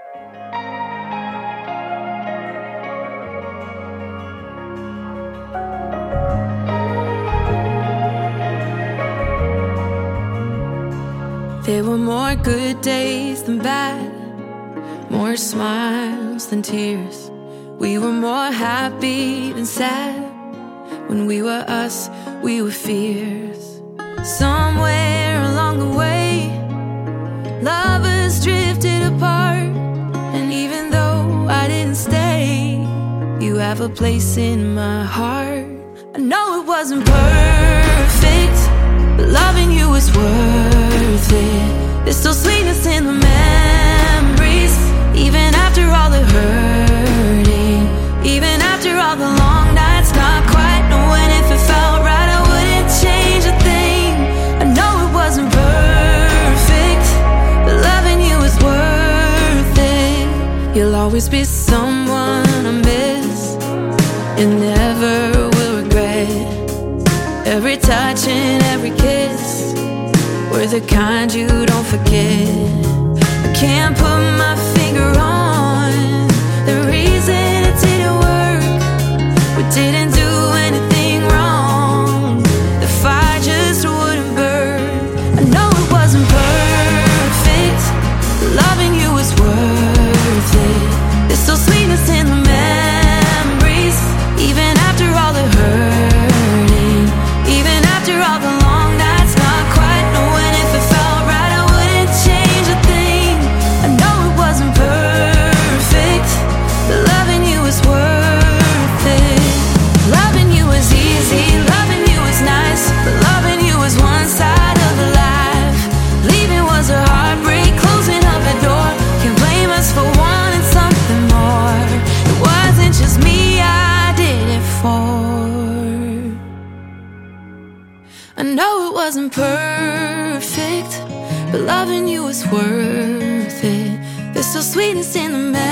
There were more good days than bad, more smiles than tears. We were more happy than sad. When we were us, we were fierce. Somewhere along the way, lovers drifted apart. And even though I didn't stay, you have a place in my heart. I know it wasn't perfect, but loving you was worth it. There's still sweetness in the memories, even after all the hurting, even after all the long nights, not quite knowing if it felt right. I wouldn't change a thing. I know it wasn't perfect, but loving you is worth it. You'll always be someone I miss and never will regret. Every touch and every kiss were the kind you don't forget. I can't put my finger on the reason it didn't work. We didn't do anything wrong. The fire just wouldn't burn. I know it wasn't perfect, but loving you was worth it. There's still sweetness in the memories, even after all the hurting, even after all the long nights, not quite knowing if it felt right. I wouldn't change a thing. I know it wasn't perfect, but loving you was worth it. Loving you was easy, loving you was nice, but loving you was one side of the life. Leaving was a heartbreak, closing of the door. Can't blame us for wanting something more. It wasn't just me I did it for. I know it wasn't perfect, but loving you was worth it. There's still sweetness in the